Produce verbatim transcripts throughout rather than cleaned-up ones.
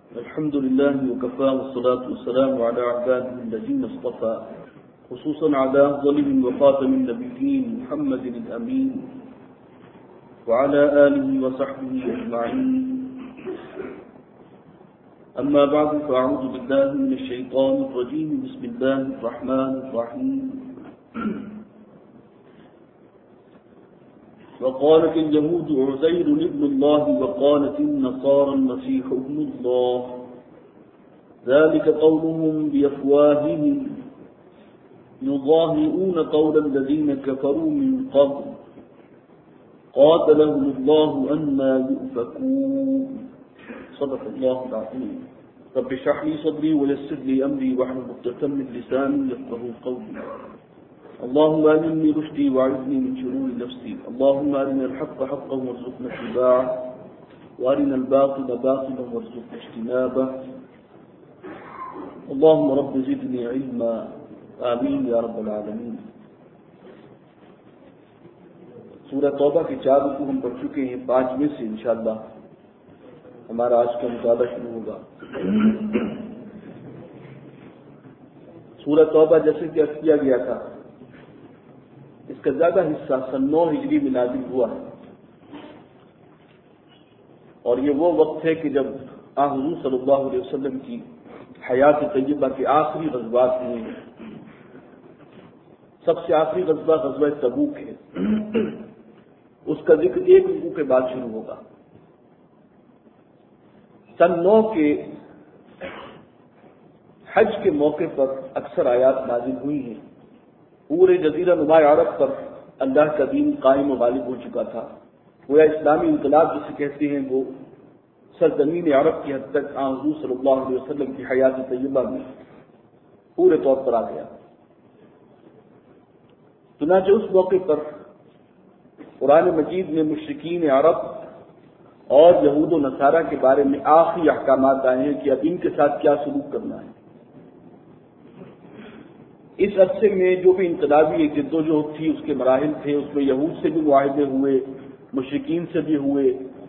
الحمد لله وكفى والصلاة والسلام على عباده الذين اصطفى خصوصا على أفضلهم وخاتم النبيين محمد الأمين وعلى آله وصحبه أجمعين. أما بعد فأعوذ بالله من الشيطان الرجيم. بسم الله الرحمن الرحيم. وقالت اليهود عزير ابن الله وقالت النصارى المسيح ابن الله ذلك قولهم بأفواههم يضاهئون قول الذين كفروا من قبل قاتلهم الله أنى يؤفكون. صدق الله العظيم. رب اشرح لي صدري ويسر لي أمري واحلل عقدة من لساني يفقهوا قولي. اللهم ألهمني رشدي وأعذني من شرور نفسي. اللهم أرنا الحق حقا وارزقنا اتباعه وأرنا الباطل باطلا وارزقنا اجتنابه. اللهم رب زدني علما. آمین یا رب العالمین. سورہ توبہ کے چار رکوع ہم پڑھ چکے ہیں. پانچویں سے انشاءاللہ ہمارا آج کا مطالعہ شروع ہوگا. سورہ توبہ جیسے کہ عرض کیا گیا تھا اس کا زیادہ حصہ سن نو ہجری میں نازل ہوا ہے اور یہ وہ وقت ہے کہ جب آن حضور صلی اللہ علیہ وسلم کی حیات طیبہ کے آخری غزوات ہوئے ہیں. سب سے آخری غزوہ غزوہ تبوک ہے. اس کا ذکر ایک رکوع کے بعد شروع ہوگا. سن نو کے حج کے موقع پر اکثر آیات نازل ہوئی ہیں. پورے جزیرہ نما عرب پر اللہ کا دین قائم و غالب ہو چکا تھا. گویا اسلامی انقلاب جسے کہتے ہیں وہ سرزمین عرب کی حد تک آن حضور صلی اللہ علیہ وسلم کی حیات طیبہ میں پورے طور پر آ گیا. چنانچہ اس موقع پر قرآن مجید میں مشرکین عرب اور یہود و نصارہ کے بارے میں آخری احکامات آئے ہیں کہ اب ان کے ساتھ کیا سلوک کرنا ہے. اس عرصے میں جو بھی انقلابی ایک جدوجہد تھی اس کے مراحل تھے. اس میں یہود سے بھی معاہدے ہوئے, مشرکین سے بھی ہوئے.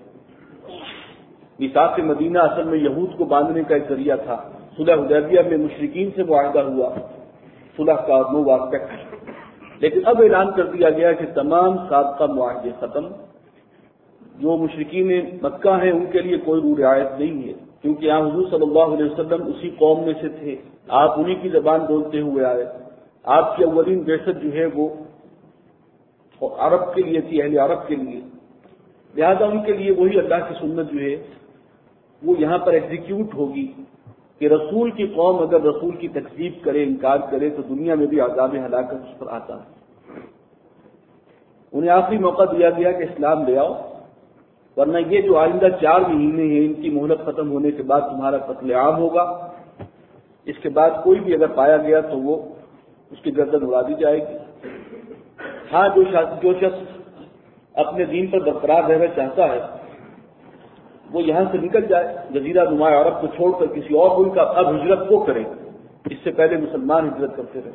میثاق مدینہ اصل میں یہود کو باندھنے کا ایک ذریعہ تھا. صلح حدیبیہ میں مشرکین سے معاہدہ ہوا, صلح کا نو واسطہ. لیکن اب اعلان کر دیا گیا کہ تمام سابقہ معاہدے ختم. جو مشرکین مکہ ہیں ان کے لیے کوئی رو رعایت نہیں ہے, کیونکہ یہاں حضور صلی اللہ علیہ وسلم اسی قوم میں سے تھے. آپ انہی کی زبان بولتے ہوئے آئے. آپ کی اولین بعثت جو ہے وہ عرب کے لیے تھی, اہل عرب کے لیے. لہذا ان کے لیے وہی اللہ کی سنت جو ہے وہ یہاں پر ایگزیکیوٹ ہوگی کہ رسول کی قوم اگر رسول کی تکذیب کرے, انکار کرے تو دنیا میں بھی عذاب ہلاکت اس پر آتا ہے. انہیں آخری موقع دیا گیا کہ اسلام لے آؤ, ورنہ یہ جو آئندہ چار مہینے ہیں ان کی مہلت ختم ہونے کے بعد تمہارا قتل عام ہوگا. اس کے بعد کوئی بھی اگر پایا گیا تو وہ اس کی گردن اڑا دی جائے گی. ہاں جو شخص جو شخص اپنے دین پر برقرار رہنا چاہتا ہے وہ یہاں سے نکل جائے, جزیرہ نما عرب کو چھوڑ کر کسی اور ملک کا اب ہجرت وہ کرے. اس سے پہلے مسلمان ہجرت کرتے رہے.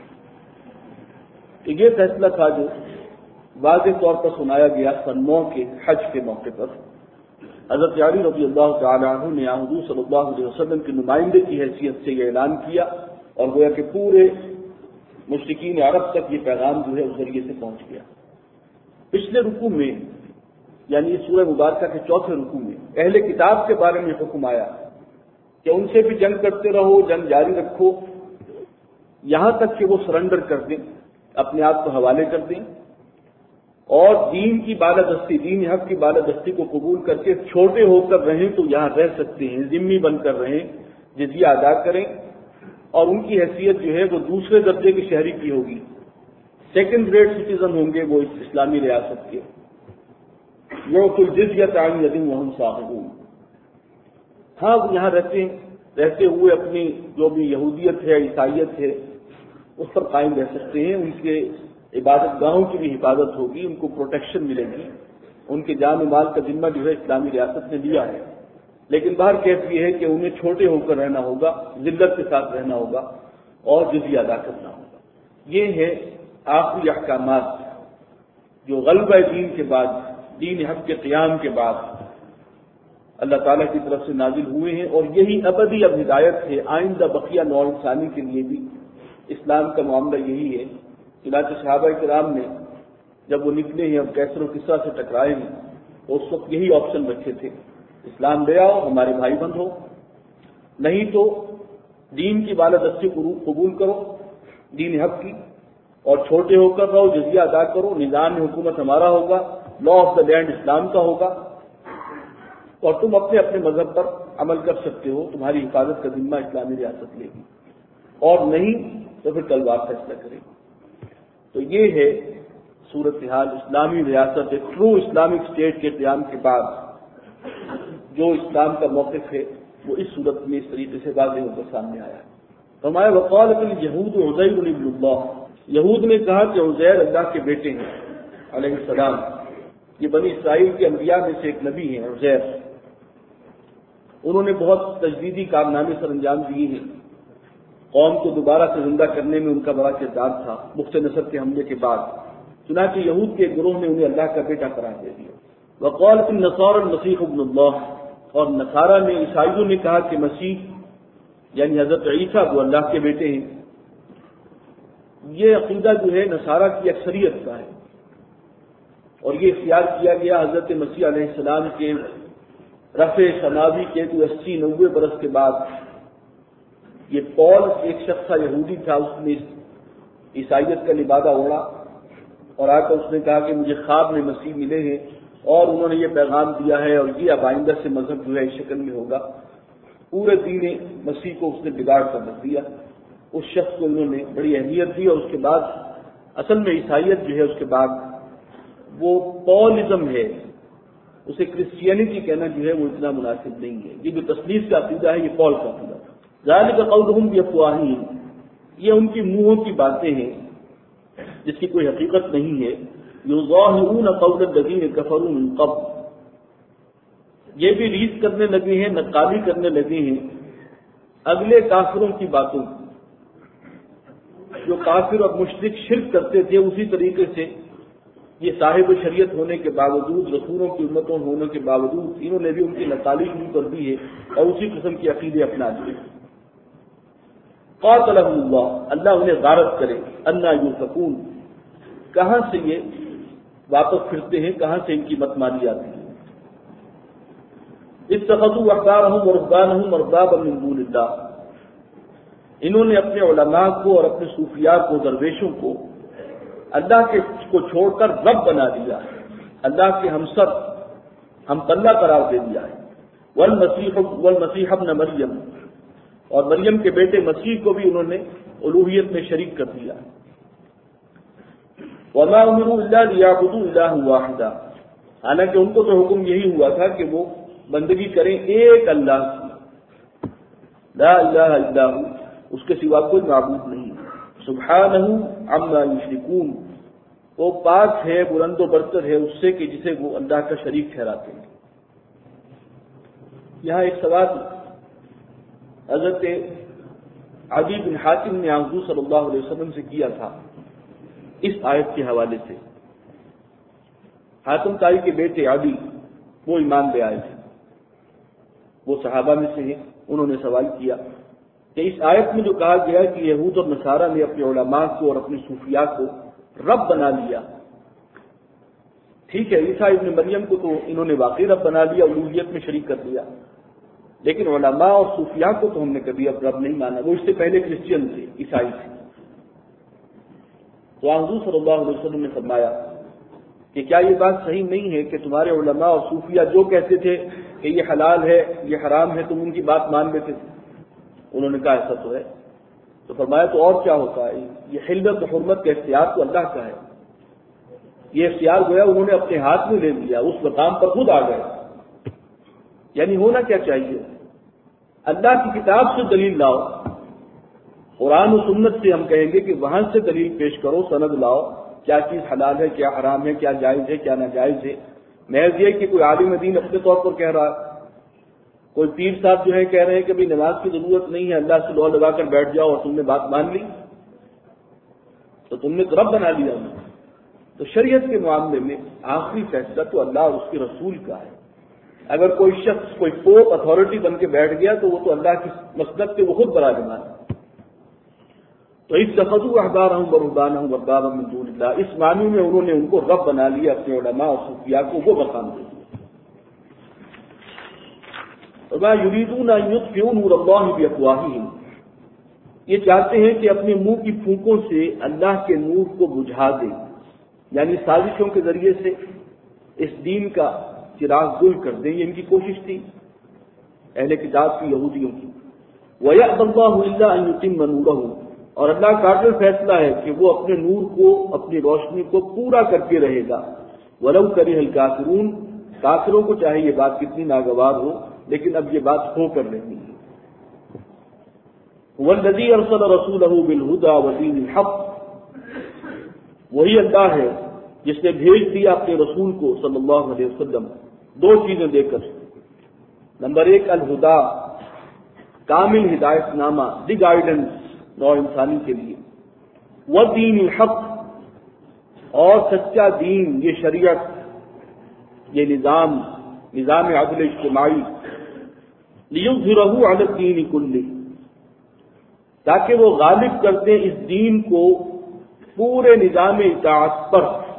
تو یہ فیصلہ تھا جو واضح طور پر سنایا گیا سن نو کے حج کے موقع پر. حضرت علی رضی اللہ تعالی عنہ نے حضور صلی اللہ علیہ وسلم کے نمائندے کی حیثیت سے یہ اعلان کیا اور گویا کہ پورے مشرکین عرب تک یہ پیغام جو ہے اس ذریعے سے پہنچ گیا. پچھلے رکوع میں یعنی سورہ مبارکہ کے چوتھے رکوع میں اہل کتاب کے بارے میں حکم آیا کہ ان سے بھی جنگ کرتے رہو, جنگ جاری رکھو یہاں تک کہ وہ سرنڈر کر دیں, اپنے آپ کو حوالے کر دیں اور دین کی بالادستی, دین حق کی بالادستی کو قبول کر کے چھوٹے ہو کر رہیں تو یہاں رہ سکتے ہیں, ذمہ بن کر رہیں, جزیہ ادا کریں اور ان کی حیثیت جو ہے وہ دوسرے درجے کی شہری کی ہوگی. سیکنڈ گریڈ سٹیزن ہوں گے وہ اس اسلامی ریاست کے. یوم الجزیۃ عن ید وہم صاغرون. ہاں یہاں رہتے رہتے ہوئے اپنی جو بھی یہودیت ہے, عیسائیت ہے, اس پر قائم رہ سکتے ہیں. ان کے عبادت گاہوں کی بھی حفاظت ہوگی, ان کو پروٹیکشن ملے گی. ان کے جان و مال کا ذمہ جو ہے اسلامی ریاست نے لیا ہے. لیکن باہر کیف یہ ہے کہ انہیں چھوٹے ہو کر رہنا ہوگا, ذلت کے ساتھ رہنا ہوگا اور جزیہ ادا کرنا ہوگا. یہ ہے آخری احکامات جو غلبہ دین کے بعد, دین حق کے قیام کے بعد اللہ تعالیٰ کی طرف سے نازل ہوئے ہیں، اور یہی ابدی اب ہدایت ہے آئندہ بقیہ نوع انسانی کے لیے بھی اسلام کا معاملہ یہی ہے۔ چنانچہ صحابہ کرام نے جب وہ نکلے ہیں اب کیسر و کسریٰ سے ٹکرائے ہیں تو اس وقت یہی آپشن رکھے تھے، اسلام لے آؤ ہمارے بھائی بند ہو، نہیں تو دین کی بالادستی قبول کرو، دین حق کی، اور چھوٹے ہو کر رہو، جزیہ ادا کرو، نظام حکومت ہمارا ہوگا، لا آف دا لینڈ اسلام کا ہوگا، اور تم اپنے اپنے مذہب پر عمل کر سکتے ہو، تمہاری حفاظت کا ذمہ اسلامی ریاست لے گی، اور نہیں تو پھر تلوار فیصلہ کرے گی۔ تو یہ ہے صورتحال اسلامی ریاست، ایک ٹرو اسلامک اسٹیٹ کے قیام کے بعد جو اسلام کا موقف ہے وہ اس صورت میں اس طریقے سے واضح ہو کر سامنے آیا ہے۔ فرمایا وقالت الیہود عزیر ابن اللہ، یہود نے کہا کہ عزیر اللہ کے بیٹے ہیں علیہ السلام۔ یہ بنی اسرائیل کے انبیاء میں سے ایک نبی ہیں عزیر، انہوں نے بہت تجدیدی کارنامے سر انجام دیے ہیں، قوم کو دوبارہ سے زندہ کرنے میں ان کا بڑا کردار تھا مخت نصر کے حملے کے بعد، چنانچہ یہود کے گروہ نے انہیں اللہ کا بیٹا قرار دے دیا۔ وقالت النصارى المسیح ابن اللہ، اور نصارہ نے عیسائیوں نے کہا کہ مسیح یعنی حضرت عیسیٰ وہ اللہ کے بیٹے ہیں۔ یہ عقیدہ جو ہے نصارہ کی اکثریت کا ہے، اور یہ اختیار کیا گیا حضرت مسیح علیہ السلام کے رفع سماوی کے تو اسی نوے برس کے بعد۔ یہ پول ایک شخص تھا، یہودی تھا، اس نے عیسائیت کا لبادہ اوڑھا اور آ کر اس نے کہا کہ مجھے خواب میں مسیح ملے ہیں اور انہوں نے یہ پیغام دیا ہے، اور یہ اب آئندہ سے مذہب جو ہے اس شکل میں ہوگا۔ پورے دین مسیح کو اس نے بگاڑ کر رکھ دیا، اس شخص کو انہوں نے بڑی اہمیت دی، اور اس کے بعد اصل میں عیسائیت جو ہے اس کے بعد وہ پولزم ہے، اسے کرسچینٹی کہنا جو ہے وہ اتنا مناسب نہیں ہے۔ یہ جو تصنیف کا عقیدہ ہے یہ پول کا عقیدہ تھا۔ ذالک قولہم بافواہہم، یہ ان کی منہوں کی باتیں ہیں جس کی کوئی حقیقت نہیں ہے۔ یظاہرون قول الذین کفروا من قبل، یہ بھی ریز کرنے لگے ہیں، نقالی کرنے لگے ہیں اگلے کافروں کی باتوں جو کافر اور مشرک شرک کرتے تھے، اسی طریقے سے یہ صاحب شریعت ہونے کے باوجود، رسولوں کی امتوں ہونے کے باوجود انہوں نے بھی ان کی نقالی شروع کر دی ہے اور اسی قسم کے عقیدے اپنا لیے۔ قاتلہم اللہ، اللہ انہیں غارت کرے، انا یؤفکون، کہاں سے یہ واپس پھرتے ہیں، کہاں سے ان کی بدمانی آتی ہے۔ اتخذوا احبارهم ورهبانهم اربابا من دون اللہ، انہوں نے اپنے علماء کو اور اپنے صوفیاء کو، درویشوں کو اللہ کے کو چھوڑ کر رب بنا دیا ہے، اللہ کے ہمسر ہم پلہ قرار دے دیا ہے۔ والمسیح والمسیح ابن مریم، اور مریم کے بیٹے مسیح کو بھی انہوں نے الوہیت میں شریک کر دیا۔ وما امروا الا ليعبدوا الها واحدا، حالانکہ ان کو تو حکم یہی ہوا تھا کہ وہ بندگی کریں ایک اللہ کی، لا الہ الا ہو، اس کے سوا کوئی معبود نہیں۔ سبحانہ عما یشرکون، وہ پاک ہے، بلند و برتر ہے اس سے کہ جسے وہ اللہ کا شریک ٹھہراتے ہیں۔ یہاں ایک سوال حضرت عدی بن حاتم نے حضور صلی اللہ علیہ وسلم سے کیا تھا اس آیت کے حوالے سے۔ حاتم طائی کے بیٹے عدی وہ ایمان لے آئے تھے، وہ صحابہ میں سے ہیں، انہوں نے سوال کیا کہ اس آیت میں جو کہا گیا کہ یہود اور نصارہ نے اپنے علماء کو اور اپنے صوفیاء کو رب بنا لیا، ٹھیک ہے عیسیٰ ابن مریم کو تو انہوں نے واقعی رب بنا لیا، الوہیت میں شریک کر دیا، لیکن علماء اور صوفیاء کو تو ہم نے کبھی اب رب نہیں مانا، وہ اس سے پہلے کرسچین تھے، عیسائی تھے۔ تو حضور صلی اللہ علیہ وسلم نے فرمایا کہ کیا یہ بات صحیح نہیں ہے کہ تمہارے علماء اور صوفیاء جو کہتے تھے کہ یہ حلال ہے یہ حرام ہے تم ان کی بات مان لیتے تھے؟ انہوں نے کہا ایسا تو ہے۔ تو فرمایا تو اور کیا ہوتا ہے، یہ حلت و حرمت کا اختیار تو اللہ کا ہے، یہ اختیار گویا انہوں نے اپنے ہاتھ میں لے لیا، اس مقام پر خود آ گئے۔ یعنی ہونا کیا چاہیے، اللہ کی کتاب سے دلیل لاؤ، قرآن و سنت سے ہم کہیں گے کہ وہاں سے دلیل پیش کرو، سند لاؤ، کیا چیز حلال ہے، کیا حرام ہے، کیا جائز ہے، کیا ناجائز ہے۔ محض یہ کہ کوئی عالم دین اپنے طور پر کہہ رہا، کوئی پیر صاحب جو ہے کہہ رہے ہیں کہ بھائی نماز کی ضرورت نہیں ہے، اللہ سے دعا لگا کر بیٹھ جاؤ اور تم نے بات مان لی تو تم نے تو رب بنا لیا انہیں۔ تو شریعت کے معاملے میں آخری فیصلہ تو اللہ اور اس کے رسول کا ہے، اگر کوئی شخص کوئی پوپ اتھارٹی بن کے بیٹھ گیا تو وہ تو اللہ کی مسلک سے وہ خود براجمان ہے. تو اتخذوا احبارهم ورهبانهم اربابا من دون اللہ، اس معنی میں انہوں نے ان کو رب بنا لیا، اپنے علماء اور صوفیاء کو وہ مقام دیا. وما يريدون ان يطفئوا نور الله بافواههم، یہ چاہتے ہیں کہ اپنے منہ کی پھونکوں سے اللہ کے نور کو بجھا دیں، یعنی سازشوں کے ذریعے سے اس دین کا چراغ گل کر دیں. یہ ان کی کوشش تھی اہل کتاب کی، یہودیوں کی. وَيَأْبَى اللَّهُ إِلَّا أَن يُتِمَّ نُورَهُ، اور اللہ کا عادل فیصلہ ہے کہ وہ اپنے نور کو، اپنی روشنی کو پورا کر کے رہے گا. وَلَوْ كَرِهَ الْكَافِرُونَ، کافروں کو چاہے یہ بات کتنی ناگوار ہو، لیکن اب یہ بات ہو کر رہی ہے. وَالَّذِي أَرْسَلَ رَسُولَهُ بِالْهُدَى وَدِينِ الْحَقِّ، وہی اللہ ہے جس نے بھیج دیا اپنے رسول کو صلی اللہ علیہ وسلم دو چیزیں دے کر. نمبر ایک الہدا، کامل ہدایت نامہ، دی گائیڈنس نو انسانی کے لیے. والدین الحق، اور سچا دین، یہ شریعت، یہ نظام، نظام عدل اجتماعی. لیظہرہ علی الدین کلہ، تاکہ وہ غالب کر دیں اس دین کو پورے نظام اطاعت پر.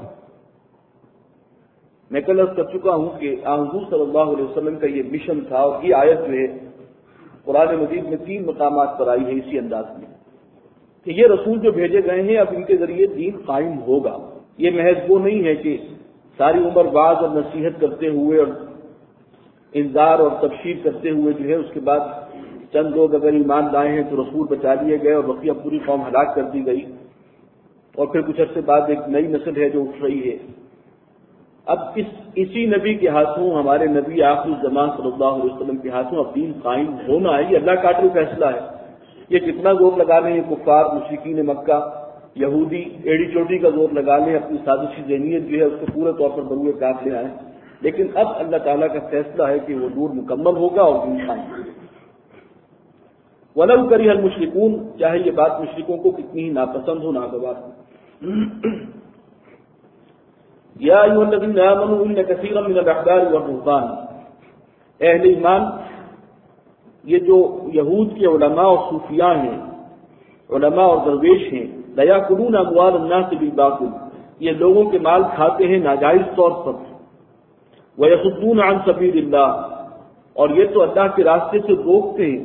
میں کل عرض کر چکا ہوں کہ حضور صلی اللہ علیہ وسلم کا یہ مشن تھا، اور یہ آیت جو ہے قرآن مجید میں تین مقامات پر آئی ہے اسی انداز میں کہ یہ رسول جو بھیجے گئے ہیں اب ان کے ذریعے دین قائم ہوگا. یہ محض وہ نہیں ہے کہ ساری عمر وعظ اور نصیحت کرتے ہوئے اور انذار اور تبشیر کرتے ہوئے جو ہے اس کے بعد چند لوگ اگر ایمان لائے ہیں تو رسول بچا لیے گئے اور بقیہ پوری قوم ہلاک کر دی گئی، اور پھر کچھ عرصے بعد ایک نئی نسل ہے جو اٹھ رہی ہے. اب اس اسی نبی کے ہاتھوں، ہمارے نبی آخر الزمان صلی اللہ علیہ وسلم کے ہاتھوں اب دین قائم ہونا ہے. یہ اللہ کا عادل فیصلہ ہے. یہ کتنا زور لگا لیں کفار مشرکین مکہ، یہودی ایڑی چوٹی کا زور لگا لیں، اپنی سازشی ذہنیت جو ہے اس کو پورے طور پر بروئے کاٹ لے آئیں، لیکن اب اللہ تعالیٰ کا فیصلہ ہے کہ وہ نور مکمل ہوگا اور دین قائم ہوگا. وَلَوْ كَرِهَ الْمُشْرِكُونَ، چاہے یہ بات مشرکوں کو کتنی ہی ناپسند ہو، ناگوار ہو. یا ایھا الذین آمنوا ان کثیرا من الاحبار والرہبان، اہل ایمان، یہ جو یہود کے علماء اور صوفیاء ہیں، علماء اور درویش ہیں، لیاکلون اموال الناس بالباطل، یہ لوگوں کے مال کھاتے ہیں ناجائز طور پر. ویصدون عن سبیل اللہ، اور یہ تو اللہ کے راستے سے روکتے ہیں.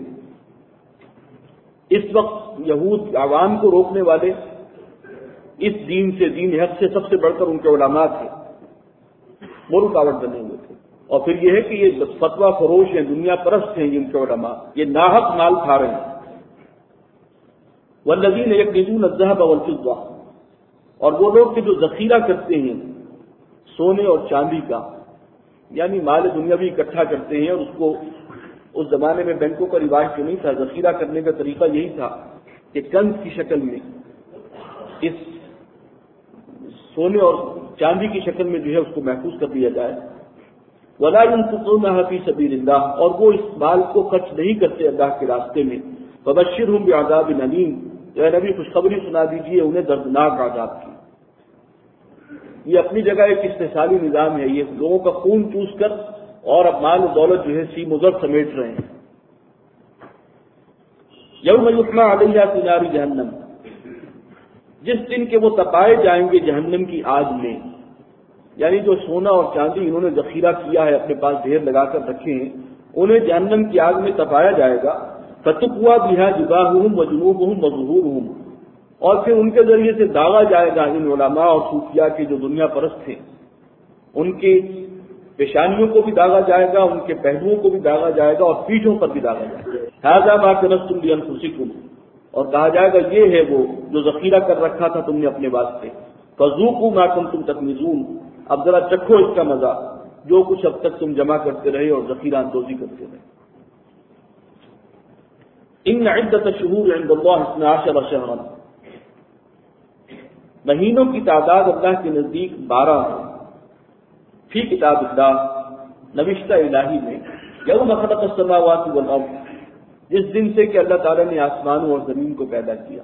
اس وقت یہود عوام کو روکنے والے اس دین سے، دین حق سے سب سے بڑھ کر ان کے علماء تھے، وہ رکاوٹ بنے ہوئے تھے. اور پھر یہ ہے کہ یہ فتویٰ فروش ہیں، دنیا پرست ہیں جن کے علماء، یہ ناحق مال کھا رہے ہیں. والذین یکنزون الذهب والفضة، اور وہ لوگ کہ جو ذخیرہ کرتے ہیں سونے اور چاندی کا، یعنی مال دنیاوی اکٹھا کرتے ہیں. اور اس کو اس زمانے میں بینکوں کا رواج تو نہیں تھا، ذخیرہ کرنے کا طریقہ یہی تھا کہ کنز کی شکل میں، اس سونے اور چاندی کی شکل میں جو ہے اس کو محفوظ کر دیا جائے. وَلَا يُنْفِقُونَهَا فِي سَبِيلِ اللَّهِ، اور وہ اس مال کو خرچ نہیں کرتے اللہ کے راستے میں. فَبَشِّرْهُمْ بِعَذَابٍ أَلِيمٍ، اے نبی خوشخبری سنا دیجیے انہیں دردناک عذاب کی. یہ اپنی جگہ ایک استحصالی نظام ہے، یہ لوگوں کا خون چوس کر اور اب مال و دولت جو ہے سی مزر سمیٹ رہے ہیں. یوم یحمى علیہا فی نار جہنم، جس دن کے وہ تپائے جائیں گے جہنم کی آگ میں. یعنی جو سونا اور چاندی انہوں نے ذخیرہ کیا ہے، اپنے پاس ڈھیر لگا کر رکھے ہیں، انہیں جہنم کی آگ میں تپایا جائے گا. فتقوى بها جباههم وجنوبهم وظهورهم، اور پھر ان کے ذریعے سے داغا جائے گا ان علماء اور صوفیاء کے جو دنیا پرست تھے، ان کے پیشانیوں کو بھی داغا جائے گا، ان کے پہلوؤں کو بھی داغا جائے گا، اور پیٹھوں پر بھی داغا جائے گا. هذا ما كنزتم لانفسكم، اور کہا جائے گا یہ ہے وہ جو ذخیرہ کر رکھا تھا تم نے اپنے واسطے. فذوقوا ما كنتم تكنزون، اب ذرا چکھو اس کا مزہ جو کچھ اب تک تم جمع کرتے رہے اور ذخیرہ اندوزی کرتے رہے. ان عدت الشہور عند اللہ اثنا عشر شہرا، مہینوں کی تعداد اللہ کے نزدیک بارہ ہے. فی کتاب اللہ، نوشتہ الہی میں. یوم خلق السماوات والارض، جس دن سے کہ اللہ تعالیٰ نے آسمانوں اور زمین کو پیدا کیا.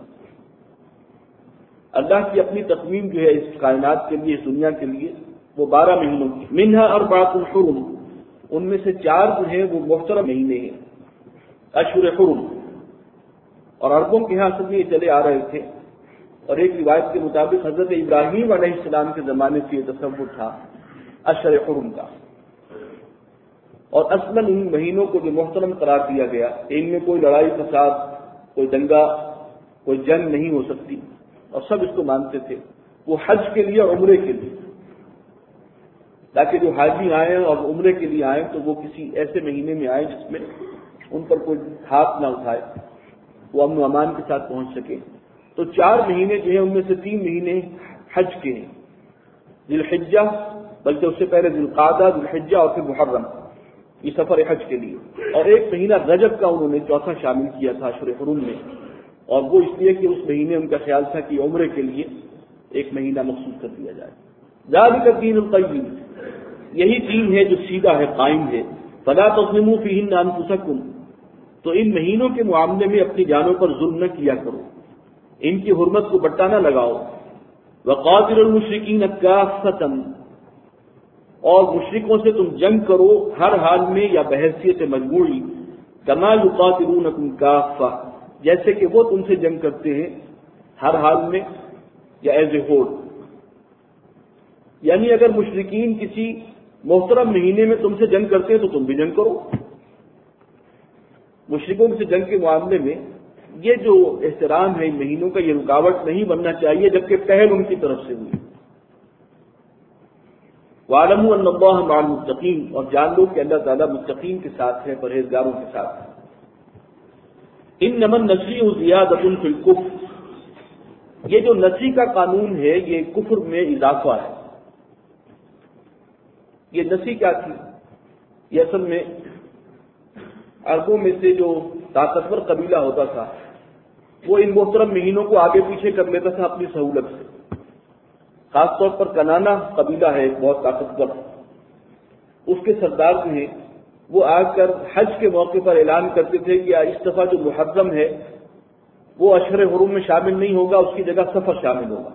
اللہ کی اپنی تقویم جو ہے اس کائنات کے لیے، اس دنیا کے لیے، وہ بارہ مہینوں کی. منہا اربعۃ حرم، ان میں سے چار جو ہیں وہ محترم مہینے ہیں، اشہر حرم، اور عربوں کے یہاں سے یہ چلے آ رہے تھے، اور ایک روایت کے مطابق حضرت ابراہیم علیہ السلام کے زمانے سے یہ تصور تھا اشہر حرم کا، اور اصلاً ان مہینوں کو جو محترم قرار دیا گیا، ان میں کوئی لڑائی فساد، کوئی دنگا، کوئی جنگ نہیں ہو سکتی، اور سب اس کو مانتے تھے، وہ حج کے لیے اور عمرے کے لیے، تاکہ جو حاجی آئیں اور عمرے کے لیے آئیں تو وہ کسی ایسے مہینے میں آئیں جس میں ان پر کوئی ہاتھ نہ اٹھائے، وہ امن و امان کے ساتھ پہنچ سکے۔ تو چار مہینے جو ہیں ان میں سے تین مہینے حج کے ہیں، ذی الحجہ، بلکہ اس سے پہلے ذی القعدہ، ذی الحجہ اور پھر محرم، یہ سفر حج کے لیے، اور ایک مہینہ رجب کا انہوں نے چوتھا شامل کیا تھا اشہر حرم میں، اور وہ اس لیے کہ اس مہینے ان کا خیال تھا کہ عمرے کے لیے ایک مہینہ مخصوص کر دیا جائے۔ ذالک الدین القیم، یہی دین ہے جو سیدھا ہے، قائم ہے۔ فلا تظلموا فیہن انفسکم، تو ان مہینوں کے معاملے میں اپنی جانوں پر ظلم نہ کیا کرو، ان کی حرمت کو بٹا نہ لگاؤ۔ وقاتلوا المشرکین کافۃ، اور مشرکوں سے تم جنگ کرو ہر حال میں یا بحیثیت مجموعی، کما یقاتلونکم کافۃ، جیسے کہ وہ تم سے جنگ کرتے ہیں ہر حال میں یا ایز اے ہول، یعنی اگر مشرکین کسی محترم مہینے میں تم سے جنگ کرتے ہیں تو تم بھی جنگ کرو۔ مشرکوں سے جنگ کے معاملے میں یہ جو احترام ہے ان مہینوں کا، یہ رکاوٹ نہیں بننا چاہیے، جبکہ پہل ان کی طرف سے ہوئی۔ وَاعْلَمُوا أَنَّ اللَّهَ مَعَ الْمُتَّقِينَ، اور جان لو کہ اللہ تعالیٰ متقین کے ساتھ ہے، پرہیزگاروں کے ساتھ ہے۔ إِنَّمَا النَّسِيءُ زِيَادَةٌ فِي الْكُفْرِ، یہ جو نسی کا قانون ہے یہ کفر میں اضافہ ہے۔ یہ نسی کیا تھی؟ یہ اصل میں عربوں میں سے جو طاقتور قبیلہ ہوتا تھا وہ ان محترم مہینوں کو آگے پیچھے کر لیتا تھا اپنی سہولت سے۔ خاص طور پر کنانا قبیلہ ہے ایک بہت طاقتور، اس کے سردار جو ہیں وہ آ کر حج کے موقع پر اعلان کرتے تھے کہ اس دفعہ جو محرم ہے وہ اشہر حرم میں شامل نہیں ہوگا، اس کی جگہ سفر شامل ہوگا،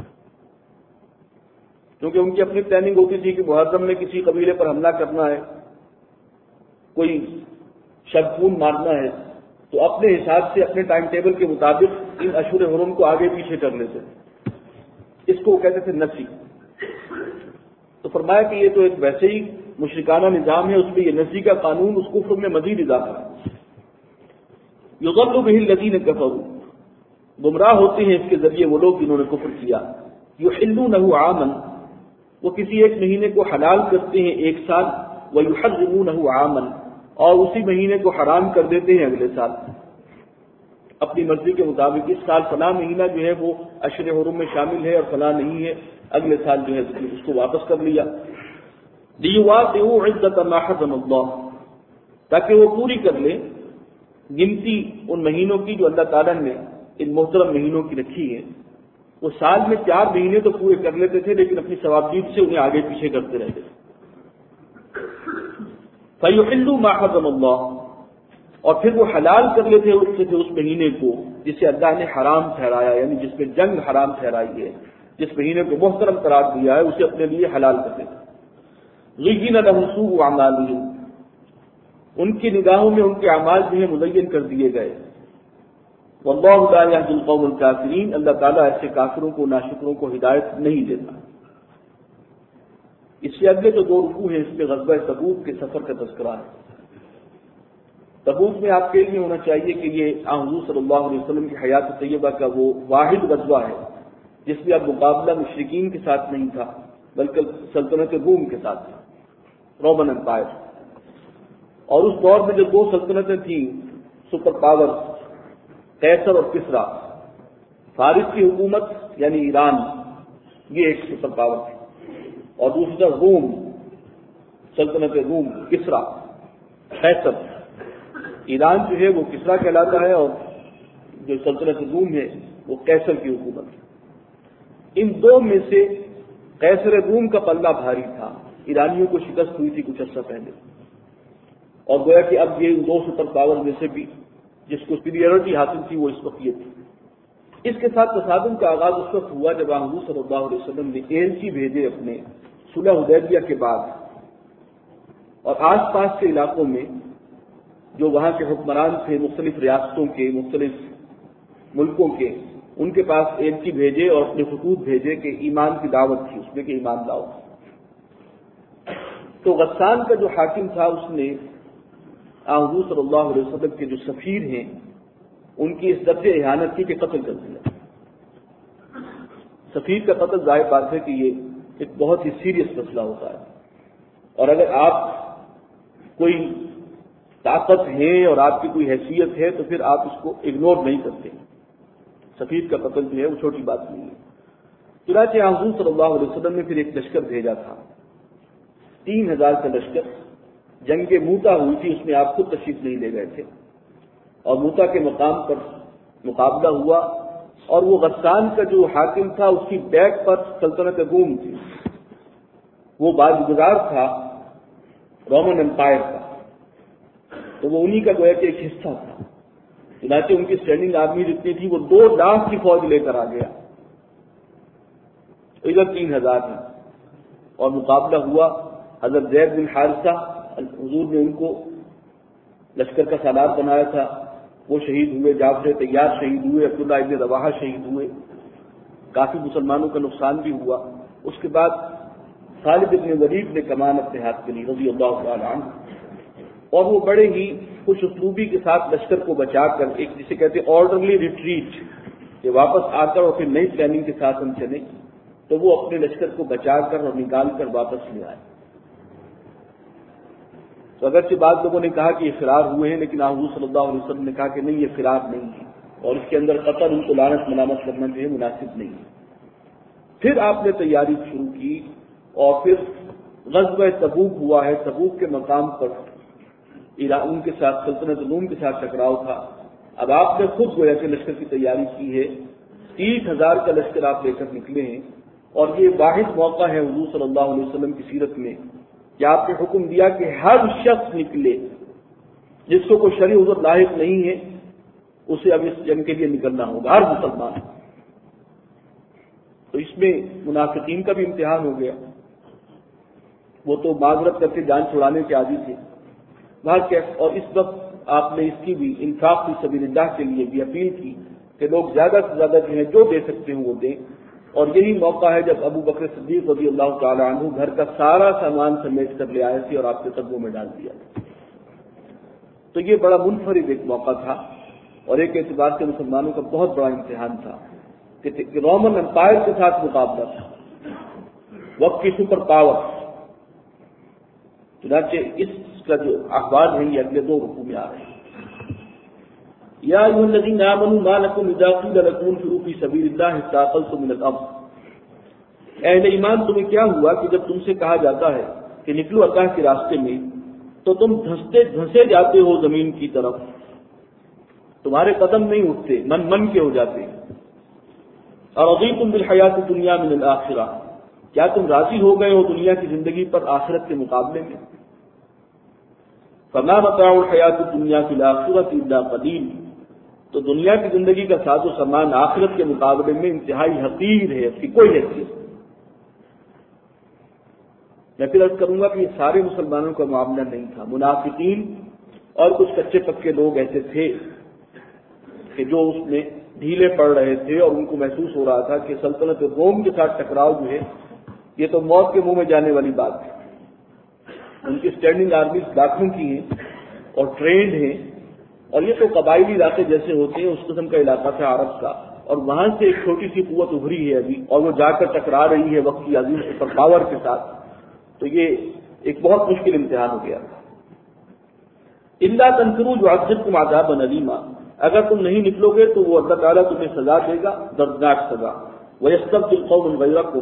کیونکہ ان کی اپنی پلاننگ ہوتی تھی کہ محرم میں کسی قبیلے پر حملہ کرنا ہے، کوئی شبخون مارنا ہے، تو اپنے حساب سے اپنے ٹائم ٹیبل کے مطابق ان اشہر حرم کو آگے پیچھے کر لیتے تھے، اس کو کہتے تھے نسی۔ تو فرمایا کہ یہ تو ایک ویسے ہی مشرکانہ نظام ہے، اس میں یہ نسی کا قانون اس کفر میں مزید اضافہ ہے۔ یضل به الذین کفروا، گمراہ ہوتے ہیں اس کے ذریعے وہ لوگ جنہوں نے کفر کیا۔ یحلونہ عاما، وہ کسی ایک مہینے کو حلال کرتے ہیں ایک سال، ویحرمونہ عاما، اور اسی مہینے کو حرام کر دیتے ہیں اگلے سال، اپنی مرضی کے مطابق۔ اس سال فلاں مہینہ جو ہے وہ اشہر حرم میں شامل ہے اور فلاں نہیں ہے، اگلے سال جو ہے اس کو واپس کر لیا۔ لیواطئوا عدۃ ما حرم اللہ، تاکہ وہ پوری کر لیں گنتی ان مہینوں کی جو اللہ تعالیٰ نے ان محترم مہینوں کی رکھی ہے۔ وہ سال میں چار مہینے تو پورے کر لیتے تھے، لیکن اپنی ثوابدید سے انہیں آگے پیچھے کرتے رہتے تھے۔ فَيُحِلُّوا مَا حَرَّمَ اللَّهُ، اور پھر وہ حلال کر لیتے تھے اس مہینے کو جسے اللہ نے حرام ٹھہرایا، یعنی جس میں جنگ حرام ٹھہرائی ہے، جس مہینے کو محترم قرار دیا ہے اسے اپنے لیے حلال کرتے تھے۔ زُيِّنَ لَهُمْ سُوءُ أَعْمَالِهِمْ، ان کی نگاہوں میں ان کے اعمال جو ہیں مزین کر دیے گئے۔ وَاللَّهُ لَا يَهْدِي الْقَوْمَ الْكَافِرِينَ، اللہ تعالیٰ ایسے کافروں کو، ناشکروں کو ہدایت نہیں دیتا۔ اس سے اگلے جو دو رکوع ہیں اس میں غزوہ تبوک کے سفر کا تذکرہ ہے۔ تبوک میں آپ کے لیے ہونا چاہیے کہ یہ آن حضور صلی اللہ علیہ وسلم کی حیات طیبہ کا وہ واحد غزوہ ہے جس میں اب مقابلہ مشرکین کے ساتھ نہیں تھا بلکہ سلطنت روم کے ساتھ تھا، رومن امپائر۔ اور اس دور میں جو دو سلطنتیں تھیں سپر پاور، قیصر اور کسرا، فارس کی حکومت یعنی ایران یہ ایک سپر پاور تھی، اور دوسری طرف روم، سلطنت روم، کسرا، قیصر۔ ایران جو ہے وہ کسرا کہلاتا ہے اور جو سلطنت روم ہے وہ قیصر کی حکومت ہے۔ ان دو میں سے قیصر روم کا پلہ بھاری تھا، ایرانیوں کو شکست ہوئی تھی کچھ عرصہ پہلے، اور گویا کہ اب یہ دو سپر پاور میں سے بھی جس کو سپیریورٹی حاصل تھی وہ اس وقت یہ تھی۔ اس کے ساتھ تصادم کا آغاز اس وقت ہوا جب حضور صلی اللہ علیہ وسلم نے ایلچی بھیجے اپنے صلح حدیبیہ کے بعد، اور آس پاس کے علاقوں میں جو وہاں کے حکمران تھے مختلف ریاستوں کے مختلف ملکوں کے، ان کے پاس ایلچی بھیجے اور اپنے خطوط بھیجے کہ ایمان کی دعوت تھی اس میں کہ ایمان لاؤ۔ تو غسان کا جو حاکم تھا اس نے حضور صلی اللہ علیہ وسلم کے جو سفیر ہیں ان کی اس درجے اہانت کی کہ قتل کر دیا۔ سفیر کا قتل ظاہر بات ہے کہ یہ ایک بہت ہی سیریس مسئلہ ہوتا ہے، اور اگر آپ کوئی طاقت ہے اور آپ کی کوئی حیثیت ہے تو پھر آپ اس کو اگنور نہیں کرتے۔ سفیر کا قتل جو ہے وہ چھوٹی بات نہیں ہے۔ چنانچہ حضور صلی اللہ علیہ وسلم نے پھر ایک لشکر بھیجا تھا، تین ہزار کا لشکر۔ جنگ موتا ہوئی تھی، اس میں آپ خود تشریف نہیں لے گئے تھے، اور موتا کے مقام پر مقابلہ ہوا، اور وہ غسان کا جو حاکم تھا اس کی بیک پر سلطنت روم تھی، وہ باجگزار تھا رومن امپائر کا، تو وہ انہی کا گویا کہ ایک حصہ تھا۔ چنانچہ ان کی اسٹینڈنگ آرمی جتنی تھی وہ دو لاکھ کی فوج لے کر آ گیا، ادھر تین ہزار ہیں، اور مقابلہ ہوا۔ حضرت زید بن حارثہ حضور نے ان کو لشکر کا سالار بنایا تھا، وہ شہید ہوئے، جعفر طیار شہید ہوئے، عبداللہ ابن رواحہ شہید ہوئے، کافی مسلمانوں کا نقصان بھی ہوا۔ اس کے بعد خالد بن ولید نے کمان اپنے ہاتھ میں لی رضی اللہ تعالی عنہ، اور وہ بڑے ہی خوش اسلوبی کے ساتھ لشکر کو بچا کر ایک جسے کہتے ہیں آرڈرلی ریٹریٹ، کہ واپس آ کر اور پھر نئی پلاننگ کے ساتھ ہم چلیں، تو وہ اپنے لشکر کو بچا کر اور نکال کر واپس لے آئے۔ تو اگرچہ بعض لوگوں نے کہا کہ یہ فرار ہوئے ہیں، لیکن حضور صلی اللہ علیہ وسلم نے کہا کہ نہیں، یہ فرار نہیں ہے، اور اس کے اندر قطر ان کو لعنت ملامت کرنا جو ہے مناسب نہیں ہے۔ پھر آپ نے تیاری شروع کی، اور پھر غزوہ تبوک ہوا ہے۔ تبوک کے مقام پر ان کے ساتھ سلطنت روم کے ساتھ ٹکراؤ تھا۔ اب آپ نے خود گویا کہ لشکر کی تیاری کی ہے، تیس ہزار کا لشکر آپ لے کر نکلے ہیں، اور یہ واحد موقع ہے حضور صلی اللہ علیہ وسلم کی سیرت میں کہ آپ نے حکم دیا کہ ہر شخص نکلے جس کو کوئی شرعی عذر لاحق نہیں ہے، اسے اب اس جنگ کے لیے نکلنا ہوگا، ہر مسلمان۔ تو اس میں منافقین کا بھی امتحان ہو گیا، وہ تو معذرت کر کے جان چھڑانے کے عادی تھے وہاں کیا، اور اس وقت آپ نے اس کی بھی انفاق فی سبیل اللہ کے لیے بھی اپیل کی کہ لوگ زیادہ سے زیادہ جو ہے جو دے سکتے ہیں وہ دیں، اور یہی موقع ہے جب ابو بکر صدیق رضی اللہ تعالی عنہ گھر کا سارا سامان سمیٹ کر لے آئے تھے اور آپ کے قدموں میں ڈال دیا۔ تو یہ بڑا منفرد ایک موقع تھا، اور ایک اعتبار سے مسلمانوں کا بہت بڑا امتحان تھا کہ رومن امپائر کے ساتھ مقابلہ تھا، وقت کی سپر پاور۔ چنانچہ اس کا جو اخبار ہیں یہ اگلے دو رکوع میں آ رہے ہیں۔ یا ایھا الذین آمنوا ما لکم اذا قیل لکم انفروا فی سبیل اللہ اثاقلتم من الارض، اہل ایمان تمہیں کیا ہوا کہ جب تم سے کہا جاتا ہے کہ نکلو اللہ کے راستے میں تو تم دھنستے دھنسے جاتے ہو زمین کی طرف، تمہارے قدم نہیں اٹھتے، من من کے ہو جاتے ہیں۔ ارضیتم بالحیات الدنیا من الآخرہ، کیا تم راضی ہو گئے ہو دنیا کی زندگی پر آخرت کے مقابلے میں؟ فما متاع الحیات الدنیا فی الآخرۃ الا قلیل، تو دنیا کی زندگی کا ساز و سامان آخرت کے مقابلے میں انتہائی حقیر ہے، اس کی کوئی حیثیت نہیں۔ میں پھر عرض کروں گا کہ یہ سارے مسلمانوں کا معاملہ نہیں تھا، منافقین اور کچھ کچے پکے لوگ ایسے تھے کہ جو اس میں ڈھیلے پڑ رہے تھے، اور ان کو محسوس ہو رہا تھا کہ سلطنت روم کے ساتھ ٹکراؤ جو ہے یہ تو موت کے منہ میں جانے والی بات ہے۔ ان کی اسٹینڈنگ آرمیز لاکھوں کی ہیں اور ٹرینڈ ہیں، اور یہ تو قبائلی علاقے جیسے ہوتے ہیں اس قسم کا علاقہ تھا عرب کا، اور وہاں سے ایک چھوٹی سی قوت ابھری ہے ابھی، اور وہ جا کر ٹکرا رہی ہے وقت کی عظیم سپر پاور کے ساتھ، تو یہ ایک بہت مشکل امتحان ہو گیا۔ الا تنفروا يعذبكم عذابا أليما، اگر تم نہیں نکلو گے تو وہ اللہ تعالیٰ تمہیں سزا دے گا، دردناک سزا۔ ويستبدل قوما غيركم،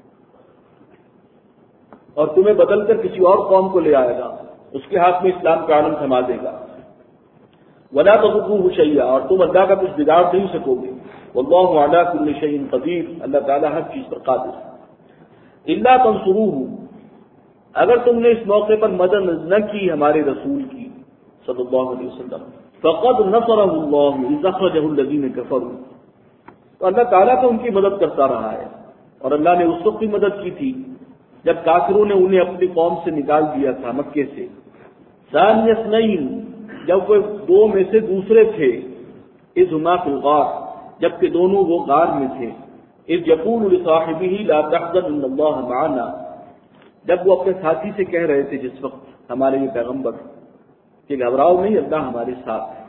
اور تمہیں بدل کر کسی اور قوم کو لے آئے گا، اس کے ہاتھ میں اسلام کا علم تھما دے گا۔ ولا تضروه شيئا، اور تم اللہ کا کچھ بگاڑ نہیں سکو گے۔ والله على كل شيء قدير، اللہ تعالیٰ ہر چیز پر قادر ہے۔ الا تنصروه، اگر تم نے اس موقع پر مدد نہ کی ہمارے رسول کی صلی اللہ علیہ وسلم، فقد نصره الله اذ اخرجه الذين كفروا، تو اللہ تعالیٰ تو ان کی مدد کرتا رہا ہے، اور اللہ نے اس وقت بھی مدد کی تھی جب کافروں نے انہیں اپنی قوم سے نکال دیا تھا مکے سے، ثانی اثنین، جب وہ دو میں سے دوسرے تھے، اذ ہما فی الغار، جبکہ دونوں وہ غار میں تھے، اذ یقول لصاحبہ لا تحزن ان اللہ معنا، جب وہ اپنے ساتھی سے کہہ رہے تھے جس وقت ہمارے یہ پیغمبر کہ گھبراؤ نہیں، اللہ ہمارے ساتھ ہے۔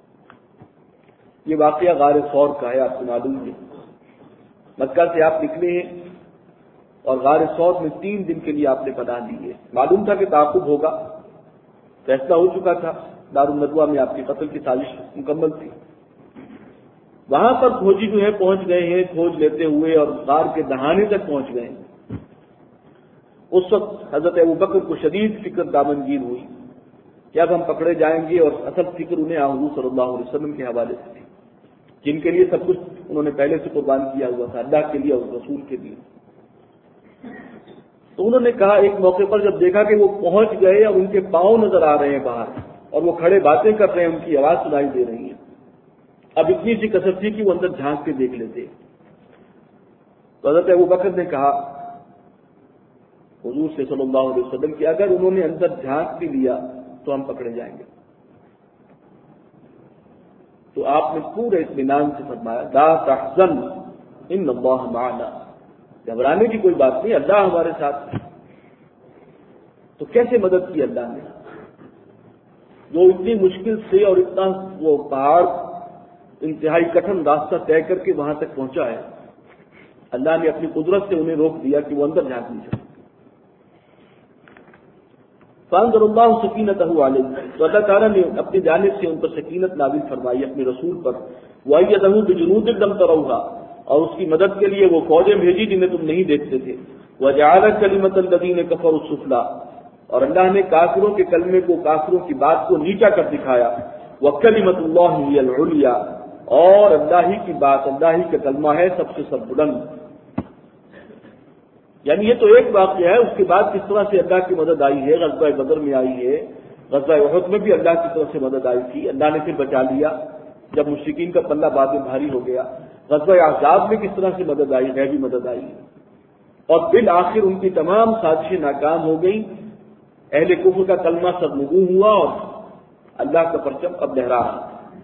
یہ واقعہ غار ثور کا ہے، آپ کو معلوم ہے، مکہ سے آپ نکلے ہیں اور غار ثور میں تین دن کے لیے آپ نے پناہ لی ہے۔ معلوم تھا کہ تعاقب ہوگا، فیصلہ ہو چکا تھا، دارالندوہ میں آپ کی قتل کی سازش مکمل تھی۔ وہاں پر کھوجی جو ہے پہنچ گئے ہیں کھوج لیتے ہوئے اور غار کے دہانے تک پہنچ گئے ہیں۔ اس وقت حضرت ابوبکر کو شدید فکر دامنگیر ہوئی کہ اب ہم پکڑے جائیں گے، اور اصل فکر انہیں حضور صلی اللہ علیہ وسلم کے حوالے سے تھی، جن کے لیے سب کچھ انہوں نے پہلے سے قربان کیا ہوا تھا، اللہ کے لیے اور رسول کے لیے۔ تو انہوں نے کہا ایک موقع پر جب دیکھا کہ وہ پہنچ گئے اور ان کے پاؤں نظر آ رہے ہیں باہر، اور وہ کھڑے باتیں کر رہے ہیں، ان کی آواز سنائی دے رہی ہے، اب اتنی سی کثر تھی کہ وہ اندر جھانک کے دیکھ لیتے۔ تو حضرت ابوبکر نے کہا حضور سے صلی اللہ علیہ وسلم کہ اگر انہوں نے اندر جھانک بھی لیا تو ہم پکڑے جائیں گے۔ تو آپ نے پورے اطمینان سے فرمایا لا تحزن ان اللہ معنا، گھبرانے کی کوئی بات نہیں، اللہ ہمارے ساتھ ہے۔ تو کیسے مدد کی اللہ نے؟ جو اتنی مشکل سے اور اتنا وہ پہاڑ انتہائی کٹھن راستہ طے کر کے وہاں تک پہنچا ہے، اللہ نے اپنی قدرت سے انہیں روک دیا کہ وہ اندر جھانک نہیں سکتے۔ فانزل اللہ سکینتہ علیہ، تو اللہ تعالیٰ نے اپنی جانب سے ان پر سکینت نازل فرمائی اپنے رسول پر، وَأَيَّدَهُ بِجُنُودٍ لَّمْ تَرَوْهَا، اور اس کی مدد کے لیے وہ فوجیں بھیجی جنہیں تم نہیں دیکھتے تھے، وَجَعَلَ كَلِمَةَ الَّذِينَ كَفَرُوا السُّفْلَىٰ، اور اللہ نے کافروں کے کلمے کو، کافروں کی بات کو نیچا کر دکھایا، وَكَلِمَةُ اللَّهِ هِيَ الْعُلْيَا، اور اللہ ہی کی بات، اللہ ہی کا کلمہ ہے سب سے سب بلند۔ یعنی یہ تو ایک واقعہ ہے، اس کے بعد کس طرح سے اللہ کی مدد آئی ہے، غزوہ بدر میں آئی ہے، غزوہ احد میں بھی اللہ کی طرف سے مدد آئی تھی، اللہ نے پھر بچا لیا جب مشرکین کا پلہ بعد میں بھاری ہو گیا، غزوہ احزاب میں کس طرح سے مدد آئی، غیبی مدد آئی، اور بالآخر ان کی تمام سازشیں ناکام ہو گئیں، اہل کفر کا کلمہ سرنگوں ہوا اور اللہ کا پرچم اب لہرا رہا۔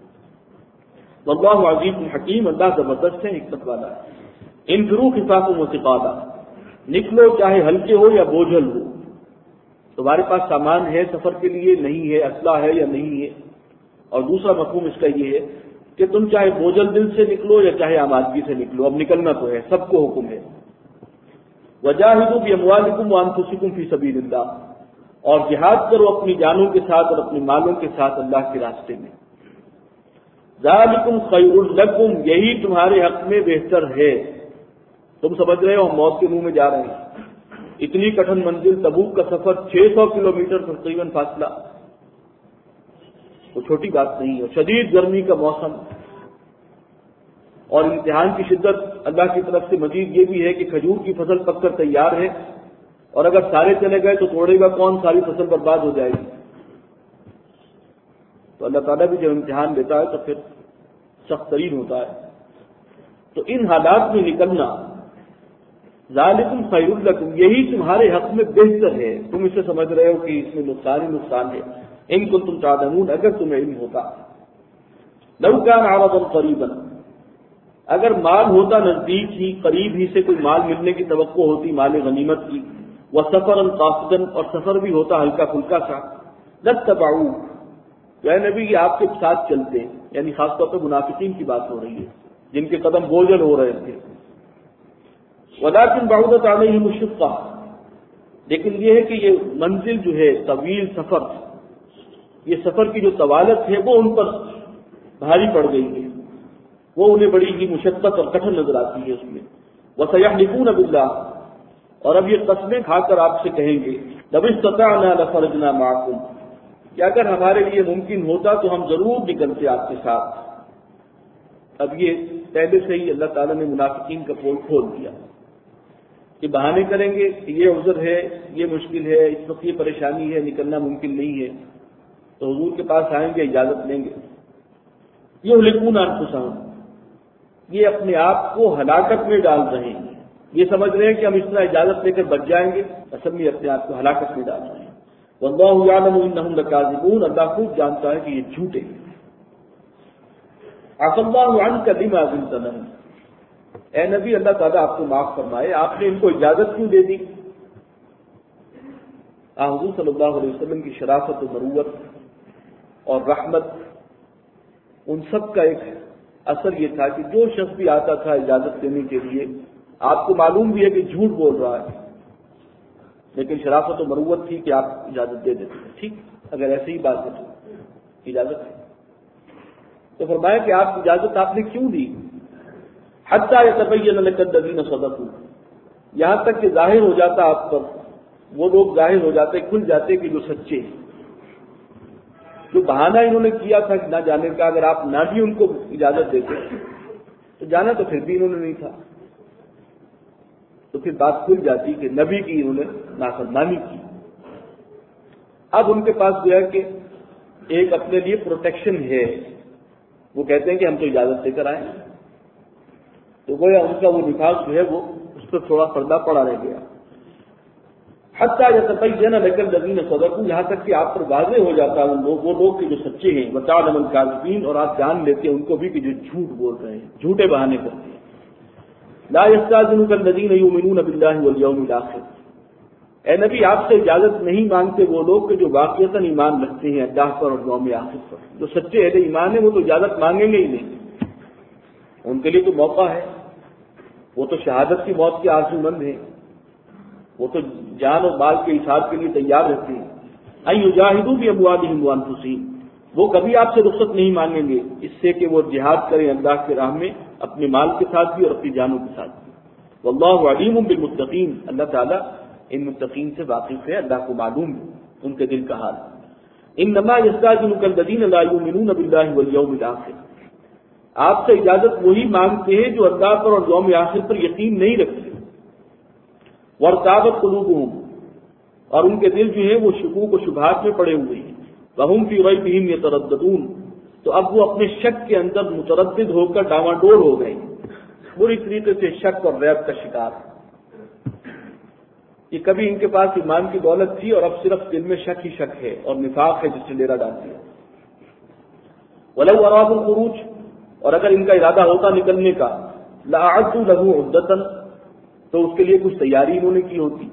واللہ عزیز الحکیم، اللہ زبردست ہے، حکمت والا ہے۔ انفروا خفافا وثقالا، نکلو چاہے ہلکے ہو یا بوجھل ہو، تمہارے پاس سامان ہے سفر کے لیے، نہیں ہے، اسلحہ ہے یا نہیں ہے، اور دوسرا مفہوم اس کا یہ ہے کہ تم چاہے بوجھل دل سے نکلو یا چاہے آمادگی سے نکلو، اب نکلنا تو ہے، سب کو حکم ہے۔ وجاہدوا باموالکم وانفسکم فی سبیل اللہ، اور جہاد کرو اپنی جانوں کے ساتھ اور اپنے مالوں کے ساتھ اللہ کے راستے میں۔ ذالکم خیر لکم، یہی تمہارے حق میں بہتر ہے۔ تم سمجھ رہے ہو ہم موت کے منہ میں جا رہے ہیں، اتنی کٹھن منزل، تبوک کا سفر چھ سو کلو میٹر تقریباً فاصلہ، وہ چھوٹی بات نہیں ہے، شدید گرمی کا موسم اور امتحان کی شدت۔ اللہ کی طرف سے مزید یہ بھی ہے کہ کھجور کی فصل پک کر تیار ہے، اور اگر سارے چلے گئے تو توڑے گا کون، ساری فصل برباد ہو جائے گی۔ تو اللہ تعالیٰ بھی جب امتحان لیتا ہے تو پھر سخت ترین ہوتا ہے۔ تو ان حالات میں نکلنا، ذالکم خیر لکم، یہی تمہارے حق میں بہتر ہے۔ تم اسے سمجھ رہے ہو کہ اس میں نقصان ہی نقصان ہے، ان کنتم تعلمون، اگر تمہیں علم ہوتا۔ لو کان عرضا قریبا، اگر مال ہوتا نزدیک ہی، قریب ہی سے کوئی مال ملنے کی توقع ہوتی، مال غنیمت کی، وسفرا قاصدا، اور سفر بھی ہوتا ہلکا پھلکا سا، لاتبعوا، اے نبی یہ آپ کے ساتھ چلتے، یعنی خاص طور پہ منافقین کی بات ہو رہی ہے جن کے قدم بوجھل ہو رہے تھے۔ ولكن بعدت علیہم الشقہ، لیکن یہ ہے کہ یہ منزل جو ہے، طویل سفر، یہ سفر کی جو طوالت ہے وہ ان پر بھاری پڑ گئی ہے، وہ انہیں بڑی ہی مشقت اور کٹھن نظر آتی ہے اس میں۔ وسيحلفون بالله، اور اب یہ قسمیں کھا کر آپ سے کہیں گے، لو استطعنا لخرجنا معكم، کہ اگر ہمارے لیے ممکن ہوتا تو ہم ضرور نکلتے آپ کے ساتھ۔ اب یہ پہلے سے ہی اللہ تعالیٰ نے منافقین کا پول کھول دیا کہ بہانے کریں گے کہ یہ عذر ہے، یہ مشکل ہے، اس وقت یہ پریشانی ہے، نکلنا ممکن نہیں ہے، تو حضور کے پاس آئیں گے، اجازت لیں گے۔ یہلکون انفسہم، یہ اپنے آپ کو ہلاکت میں ڈال رہے ہیں، یہ سمجھ رہے ہیں کہ ہم اس طرح اجازت لے کر بچ جائیں گے، اصل میں اپنے آپ کو ہلاکت میں ڈال رہے ہیں۔ واللہ یعلم انہم لکاذبون، اللہ خوب جانتا ہے کہ یہ جھوٹے ہیں۔ عفی اللہ عنک لما اذنت لہم، اے نبی اللہ تعالیٰ آپ کو معاف فرمائے، آپ نے ان کو اجازت کیوں دے دی؟ حضور صلی اللہ علیہ وسلم کی شرافت و مروت اور رحمت، ان سب کا ایک اثر یہ تھا کہ جو شخص بھی آتا تھا اجازت دینے کے لیے، آپ کو معلوم بھی ہے کہ جھوٹ بول رہا ہے، لیکن شرافت و مروت تھی کہ آپ اجازت دے دیتے ہیں۔ ٹھیک، اگر ایسی ہی بات ہے تو اجازت ہے۔ تو فرمایا کہ آپ اجازت آپ نے کیوں دی؟ حتی یتبین لک الذین صدقوا، یہاں تک کہ ظاہر ہو جاتا آپ پر، وہ لوگ ظاہر ہو جاتے، کھل جاتے کہ جو سچے ہیں۔ جو بہانہ انہوں نے کیا تھا نہ جانے کا، اگر آپ نہ بھی ان کو اجازت دیتے تو جانا تو پھر بھی انہوں نے نہیں تھا، تو پھر بات کھل جاتی کہ نبی کی انہوں نے نافرمانی کی۔ اب ان کے پاس جو ہے کہ ایک اپنے لیے پروٹیکشن ہے، وہ کہتے ہیں کہ ہم تو اجازت دے کر آئے، تو گویا ان کا وہ نفاق جو ہے وہ اس پر تھوڑا پردہ پڑا رہ گیا۔ حتی یتبین لک الذین صدقوا، یہاں تک کہ آپ پر واضح ہو جاتا ہے وہ لوگ کہ جو سچے ہیں، وتعلم الکاذبین، اور آپ جان لیتے ہیں ان کو بھی کہ جو جھوٹ بول رہے ہیں، جھوٹے بہانے کرتے ہیں۔ لا یستاذنک الذین یؤمنون باللہ والیوم الآخر، اے نبی آپ سے اجازت نہیں مانگتے وہ لوگ کہ جو واقعتاً ایمان رکھتے ہیں اللہ پر اور یوم آخر پر۔ جو سچے اہل ایمان ہیں وہ تو اجازت مانگیں گے ہی نہیں، ان کے لیے تو موقع ہے، وہ تو شہادت کی موت کے آرزو مند ہیں، وہ تو جان اور مال کے حساب کے لیے تیار رہتے ہیں۔ ان یجاہدوا باموالہم وانفسہم، وہ کبھی آپ سے رخصت نہیں مانگیں گے اس سے کہ وہ جہاد کریں اللہ کی راہ میں، اپنے مال کے ساتھ بھی اور اپنی جانوں کے ساتھ بھی۔ واللہ علیم بالمتقین، اللہ تعالیٰ ان متقین سے واقف ہے، اللہ کو معلوم ہے ان کے دل کا حال۔ انما یستاذنک الذین لا یؤمنون باللہ والیوم الآخر، آپ سے اجازت وہی مانگتے ہیں جو اللہ پر اور یوم آخر پر یقین نہیں رکھتے۔ وارتابت قلوبہم، اور ان کے دل جو ہیں وہ شکوک و شبہات میں پڑے ہوئے ہیں۔ وہم فی ریبہم یترددون، تو اب وہ اپنے شک کے اندر متردد ہو کر ڈاواڈول ہو گئے، بری طریقے سے شک اور ریب کا شکار۔ یہ کبھی ان کے پاس ایمان کی دولت تھی اور اب صرف دل میں شک ہی شک ہے اور نفاق ہے جس نے ڈیرا ڈال دیا۔ ولو ارادوا الخروج، اور اگر ان کا ارادہ ہوتا نکلنے کا، لأعدوا له عدۃ، تو اس کے لیے کچھ تیاری انہوں نے کی ہوتی۔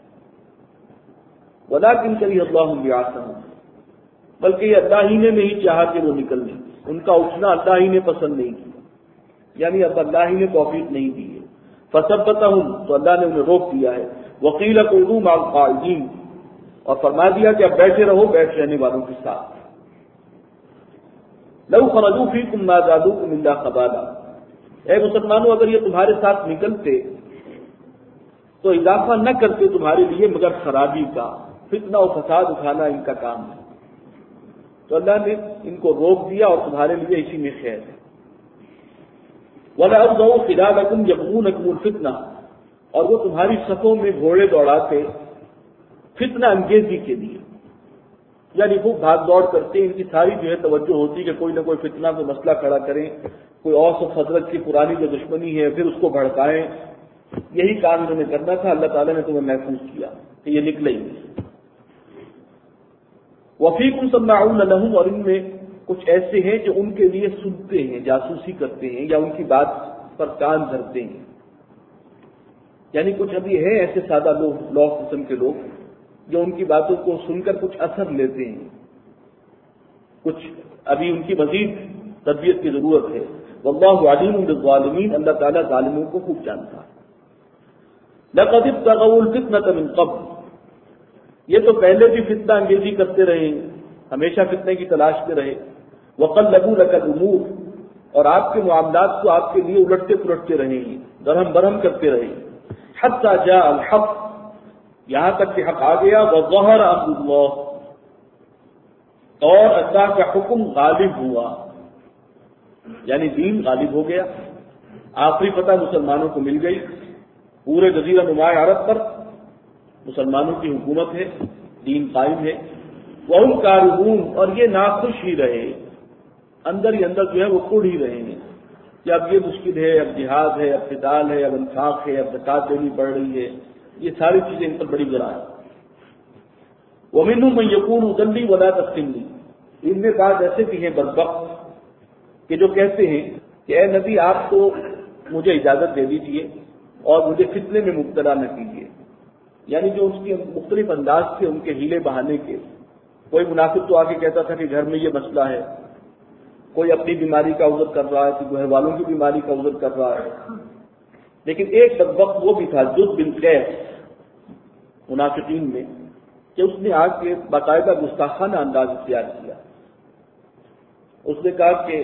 ولکن کرہ اللہ بعثہم، بلکہ یہ اللہ ہی نے نہیں چاہا کہ وہ نکل لیں، ان کا اٹھنا اللہ ہی نے پسند نہیں کیا، یعنی اب اللہ ہی نے توفیق نہیں دی ہے۔ فثبتہم، تو اللہ نے انہیں روک دیا ہے۔ وقیل اقعدوا مع القاعدین، اور فرما دیا کہ اب بیٹھے رہو بیٹھ رہنے والوں کے ساتھ۔ لو خرجوا فیکم ما زادوکم الا خبالا، اے مسلمانوں اگر یہ تمہارے ساتھ نکلتے تو اضافہ نہ کرتے تمہارے لیے مگر خرابی کا، فتنہ و فساد اٹھانا ان کا کام ہے، تو اللہ نے ان کو روک دیا اور تمہارے لیے اسی میں خیر ہے۔ وَلَأَوْضَعُوا خِلَالَكُمْ يَبْغُونَكُمُ الْفِتْنَةَ، اور وہ تمہاری صفوں میں گھوڑے دوڑاتے فتنہ انگیزی کے لیے، یعنی خوب بھاگ دوڑ کرتے، ان کی ساری جو ہے توجہ ہوتی کہ کوئی نہ کوئی فتنہ کو مسئلہ کھڑا کریں، کوئی اوس و خزرج کی پرانی جو دشمنی ہے پھر اس کو بھڑکائیں، یہی کام انہوں نے کرنا تھا۔ اللہ تعالیٰ نے تمہیں محفوظ کیا کہ یہ نکلے ہی نہیں۔ وفیکم سماعون لہم، اور ان میں کچھ ایسے ہیں جو ان کے لیے سنتے ہیں، جاسوسی کرتے ہیں یا ان کی بات پر کان دھرتے ہیں، یعنی کچھ ابھی ہے ایسے سادہ لوگ، لو قسم کے لوگ جو ان کی باتوں کو سن کر کچھ اثر لیتے ہیں، کچھ ابھی ان کی مزید تربیت کی ضرورت ہے۔ واللہ علیم بالظالمین، اللہ تعالیٰ ظالموں کو خوب جانتا ہے۔ لقد ابتغوا الفتنة من قبل، یہ تو پہلے بھی فتنہ انگیزی کرتے رہے، ہمیشہ فتنے کی تلاش میں رہے۔ وقلبوا لك الامور، اور آپ کے معاملات کو آپ کے لیے الٹتے پلٹتے رہے، درہم برہم کرتے رہے۔ حتی جاء الحق، یہاں تک کہ حق آ گیا۔ وظہر امر اللہ، اور اللہ کا حکم غالب ہوا، یعنی دین غالب ہو گیا، آخری فتح مسلمانوں کو مل گئی، پورے جزیرہ نما عرب پر مسلمانوں کی حکومت ہے، دین قائم ہے۔ وہم کارہون، اور یہ ناخوش ہی رہے، اندر ہی اندر جو ہے وہ کڑ ہی رہے ہیں، کہ اب یہ مشکل ہے، اب جہاد ہے، اب قتال ہے، اب انفاق ہے، اب زکات دینی پڑ رہی ہے، یہ ساری چیزیں ان پر بڑی ذرا ہے۔ وَمِنْهُمْ مَنْ يَقُولُ ذَلِّي وَلَا تَفْتِنِّي، ان میں بعض ایسے بھی ہیں بدبخت کہ جو کہتے ہیں کہ اے نبی آپ تو مجھے اجازت دے دیجیے اور مجھے فتنے میں مبتلا نہ کیجیے، یعنی جو اس کے مختلف انداز تھے ان کے ہیلے بہانے کے۔ کوئی منافق تو آگے کہتا تھا کہ گھر میں یہ مسئلہ ہے، کوئی اپنی بیماری کا عذر کر رہا ہے، کوئی گھر والوں کی بیماری کا عذر کر رہا ہے، لیکن ایک بدبخت وہ بھی تھا جد بن قیس منافقین میں کہ اس نے آ کے باقاعدہ گستاخانہ انداز اختیار کیا۔ اس نے کہا کہ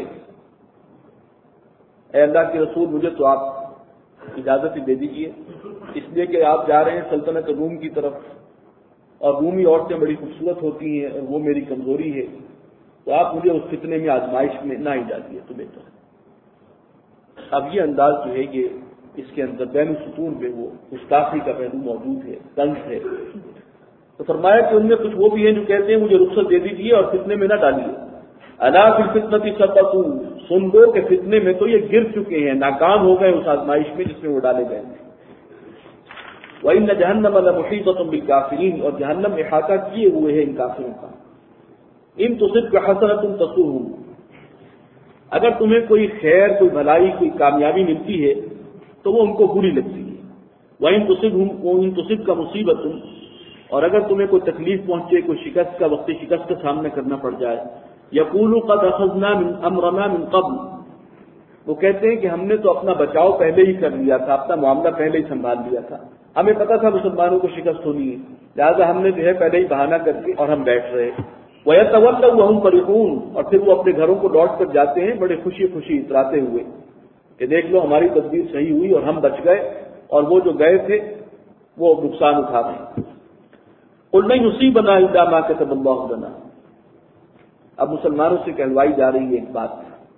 اے اللہ کے رسول مجھے تو آپ اجازت ہی دے دیجیے، اس لیے کہ آپ جا رہے ہیں سلطنت روم کی طرف اور رومی عورتیں بڑی خوبصورت ہوتی ہیں اور وہ میری کمزوری ہے، تو آپ مجھے اس فتنے میں آزمائش میں نہ ہی ڈالیے تو بہتر ہے۔ اب یہ انداز جو ہے یہ اس کے اندر بین السطور میں وہ گستاخی کا پہلو موجود ہے، طنز ہے۔ تو فرمایا کہ ان میں کچھ وہ بھی ہیں جو کہتے ہیں مجھے رخصت دے دیجیے اور فتنے میں نہ ڈالیے۔ الا فی الفتنۃ سقطوا، سن لو کہ فتنے میں تو یہ گر چکے ہیں، ناکام ہو گئے اس آزمائش میں جس میں وہ ڈالے گئے ہیں۔ وَإِنَّ جَهَنَّمَ لَمُحِيطَةٌ بِالْكَافِرِينَ، اور جہنم احاطہ کیے ہوئے ہے ان کافروں کا۔ ان تصبک حسنۃ تسؤہم، اگر تمہیں کوئی خیر، کوئی بھلائی، کوئی کامیابی ملتی ہے تو وہ ان کو بری لگتی ہے۔ وَإِن تُصِبْهُمْ وَإِن تُصِبْكَ مُصِيبَةٌ، اور اگر تمہیں کوئی تکلیف پہنچے، کوئی شکست کا وقتی شکست کا سامنا کرنا پڑ جائے، یقولوا قد اخذنا من امرنا من قبل، وہ کہتے ہیں کہ ہم نے تو اپنا بچاؤ پہلے ہی کر لیا تھا، اپنا معاملہ پہلے ہی سنبھال لیا تھا، ہمیں پتا تھا مسلمانوں کو شکست ہونی ہے، لہٰذا ہم نے جو ہے پہلے ہی بہانہ کر کے اور ہم بیٹھ رہے۔ وَيَتَوَلَّوْا وَهُمْ فَرِحُونَ، اور پھر وہ اپنے گھروں کو لوٹ کر جاتے ہیں بڑے خوشی خوشی اتراتے ہوئے کہ دیکھ لو ہماری تدبیر صحیح ہوئی اور ہم بچ گئے، اور وہ جو گئے تھے وہ نقصان اٹھا رہے ہیں۔ قُلْ لَن يُصِيبَنَا إِلَّا مَا كَتَبَ اللَّهُ لَنَا، اب مسلمانوں سے کہلوائی جا رہی ہے ایک بات،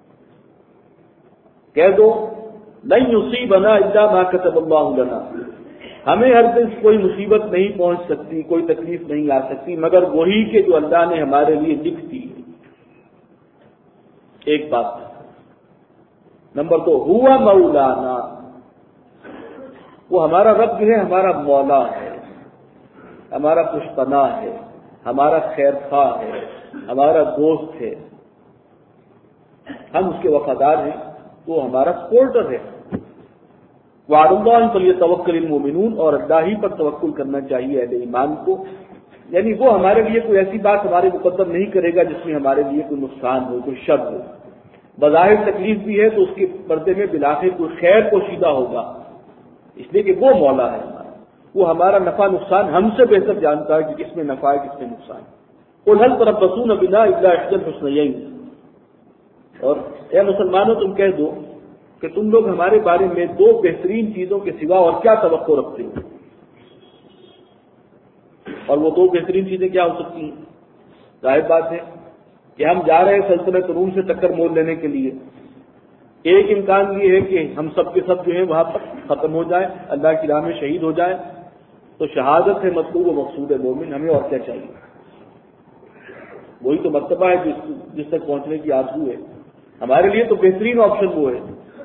کہہ دو لن یصیبنا الا ما كتب اللہ لنا، ہمیں ہر دن کوئی مصیبت نہیں پہنچ سکتی، کوئی تکلیف نہیں آ سکتی مگر وہی کہ جو اللہ نے ہمارے لیے لکھ دی۔ ایک بات۔ نمبر دو، ہوا مولانا، وہ ہمارا رب جو ہے ہمارا مولا ہے، ہمارا پشتنا ہے، ہمارا خیر خواہ ہے، ہمارا دوست ہے، ہم اس کے وفادار ہیں، وہ ہمارا سپورٹر ہے۔ وعلی اللہ فلیتوکل المؤمنون، اور اللہ ہی پر توکل کرنا چاہیے اہل ایمان کو، یعنی وہ ہمارے لیے کوئی ایسی بات ہمارے مقدر نہیں کرے گا جس میں ہمارے لیے کوئی نقصان ہو، کوئی شر ہو۔ بظاہر تکلیف بھی ہے تو اس کے پردے میں بلاخر کوئی خیر پوشیدہ ہوگا، اس لیے کہ وہ مولا ہے ہمارا، وہ ہمارا نفع نقصان ہم سے بہتر جانتا ہے کہ کس میں نفع ہے کس میں نقصان ہے۔ قُلْ هَلْ تَرَبَّصُونَ بِنَا إِلَّا إِحْدَى الْحُسْنَيَيْنِ، اور اے مسلمانوں تم کہہ دو کہ تم لوگ ہمارے بارے میں دو بہترین چیزوں کے سوا اور کیا توقع رکھتے ہو، اور وہ دو بہترین چیزیں کیا ہو سکتی ہیں؟ ظاہر بات ہے کہ ہم جا رہے ہیں سلطنت روم سے ٹکر مول لینے کے لیے، ایک امکان یہ ہے کہ ہم سب کے سب جو ہیں وہاں پر ختم ہو جائیں، اللہ کی راہ میں شہید ہو جائیں، تو شہادت ہے مطلوب و مقصود ہے مومن، ہمیں اور کیا چاہیے؟ وہی تو مرتبہ ہے جس جس تک پہنچنے کی آرزو ہے، ہمارے لیے تو بہترین آپشن وہ ہے۔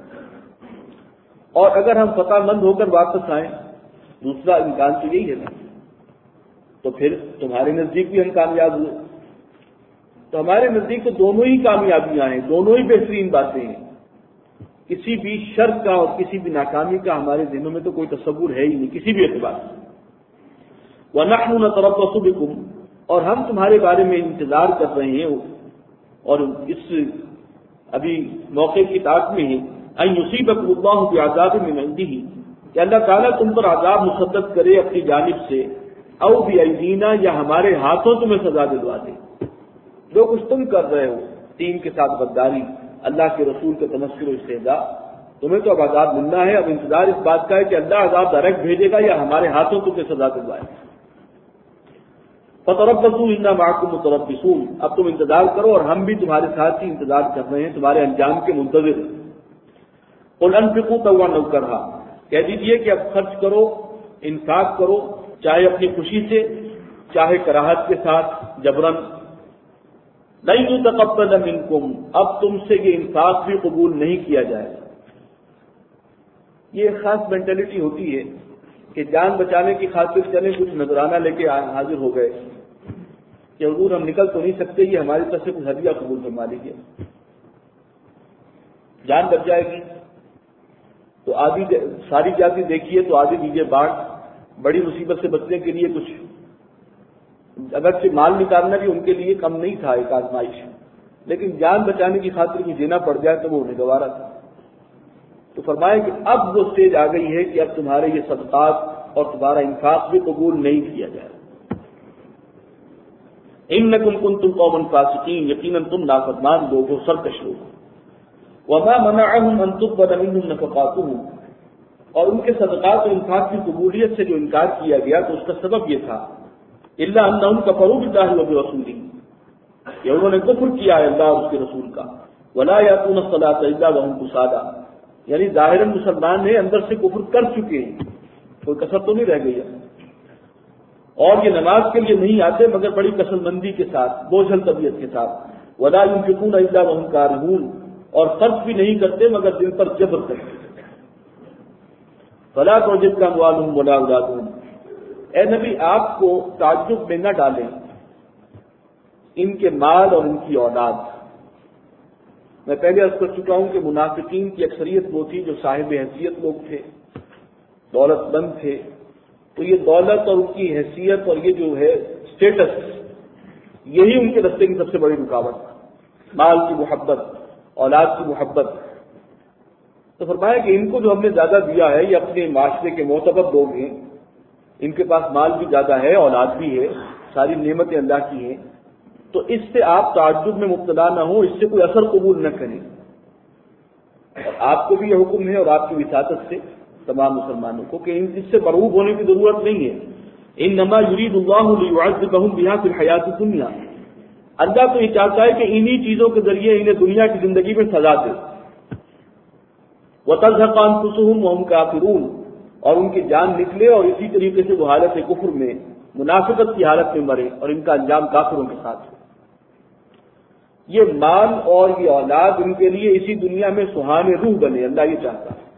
اور اگر ہم فتح مند ہو کر واپس آئیں، دوسرا امکان تو یہی ہے نا، تو پھر تمہارے نزدیک بھی ہم کامیاب ہوئے، تو ہمارے نزدیک تو دونوں ہی کامیابیاں ہیں، دونوں ہی بہترین باتیں ہیں، کسی بھی شر کا اور کسی بھی ناکامی کا ہمارے ذہنوں میں تو کوئی تصور ہے ہی نہیں کسی بھی اعتبار سے۔ وَنَحْنُ نَتَرَبَّصُ بِكُمْ، اور ہم تمہارے بارے میں انتظار کر رہے ہیں، اور اس ابھی موقع کی طاقت میں ہے ان یصیبکم اللہ بعذاب من عنده، کہ اللہ تعالیٰ تم پر عذاب مسدد کرے اپنی جانب سے، او بایدینا، یا ہمارے ہاتھوں تمہیں سزا دلوا دے۔ جو کچھ تم کر رہے ہو، دین کے ساتھ غداری، اللہ کے رسول کا تنصر و استہزاء، تمہیں تو اب عذاب ملنا ہے، اب انتظار اس بات کا ہے کہ اللہ عذاب ڈائریکٹ بھیجے گا یا ہمارے ہاتھوں تمہیں سزا دلوائے گا۔ فَتَرَبَّصُوا إِنَّا مَعَكُمْ مُتَرَبِّصُونَ، اب تم انتظار کرو اور ہم بھی تمہارے ساتھ ہی انتظار کر رہے ہیں، تمہارے انجام کے منتظر ہیں۔ قُلْ أَنفِقُوا طَوْعًا أَوْ كَرْهًا، کہہ دیجئے کہ اب خرچ کرو، انفاق کرو، چاہے اپنی خوشی سے چاہے کراہت کے ساتھ، جبراً۔ لَن يُتَقَبَّلَ مِنكُمْ، اب تم سے یہ انفاق بھی قبول نہیں کیا جائے گا۔ یہ ایک خاص مینٹلٹی ہوتی ہے کہ جان بچانے کی خاطر چلے کچھ نذرانہ لے کے حاضر ہو گئے کہ حضور ہم نکل تو نہیں سکتے، یہ ہماری طرف سے کچھ ہدیہ قبول فرما لیجیے، جان بچ جائے گی تو آدھی ساری جاتی دیکھیے تو آدھی دیجیے بانٹ، بڑی مصیبت سے بچنے کے لیے کچھ، اگرچہ مال نکالنا بھی ان کے لیے کم نہیں تھا ایک آزمائش، لیکن جان بچانے کی خاطر بھی دینا پڑ جائے تو وہ انہیں گوارا تھا۔ تو فرمایا کہ اب وہ اسٹیج آ گئی ہے کہ اب تمہارے یہ صدقات اور تمہارا انفاق بھی قبول نہیں کیا جائے۔ انکم کنتم قوما فاسقین، یقیناً تم نافرمان لوگ ہو، سرکش لوگ ہو۔ وما منعهم ان تقبل منهم نفقاتهم، اور ان کے صدقات و انفاق کی قبولیت سے جو انکار کیا گیا تو اس کا سبب یہ تھا الا انهم كفروا بالله وبرسوله، کہ انہوں نے کفر کیا ہے اللہ اور اس کے رسول کا، ولا يأتون الصلاة الا وهم كسالى، یعنی ظاہراً مسلمان ہیں اندر سے کفر کر چکے ہیں، کوئی کسر تو نہیں رہ گئی ہے، اور یہ نماز کے لیے نہیں آتے مگر بڑی کسل مندی کے ساتھ، بوجھل طبیعت کے ساتھ، ولا ينفقون الا وهم كارهون، اور خرچ بھی نہیں کرتے مگر دل پر جبر کرتے۔ فلا تعجبك اموالهم ولا اولادهم، اے نبی آپ کو تعجب میں نہ ڈالیں ان کے مال اور ان کی اولاد۔ میں پہلے عرض کر چکا ہوں کہ منافقین کی اکثریت وہ تھی جو صاحب حیثیت لوگ تھے، دولت مند تھے، تو یہ دولت اور ان کی حیثیت اور یہ جو ہے اسٹیٹس، یہی ان کے راستے کی سب سے بڑی رکاوٹ، مال کی محبت، اولاد کی محبت۔ تو فرمایا کہ ان کو جو ہم نے زیادہ دیا ہے یہ اپنے معاشرے کے معتبر لوگ ہیں، ان کے پاس مال بھی زیادہ ہے، اولاد بھی ہے، ساری نعمتیں اللہ کی ہیں، تو اس سے آپ تعجب میں مبتلا نہ ہوں، اس سے کوئی اثر قبول نہ کریں، اور آپ کو بھی یہ حکم ہے اور آپ کی وساطت سے تمام مسلمانوں کو کہ اس سے مرعوب ہونے کی ضرورت نہیں ہے۔ انما یرید اللہ لیعذبہم بہا فی الحیات الدنیا، اللہ تو یہ چاہتا ہے کہ انہی چیزوں کے ذریعے انہیں دنیا کی زندگی میں سزا دے۔ وَتَزْهَقَ أَنفُسُهُمْ وَهُمْ كَافِرُونَ، اور ان کی جان نکلے اور اسی طریقے سے وہ حالت کفر میں، منافقت کی حالت میں مرے اور ان کا انجام کافروں کے ساتھ ہو۔ یہ مال اور یہ اولاد ان کے لیے اسی دنیا میں سہانے روح بنے، اللہ یہ چاہتا ہے۔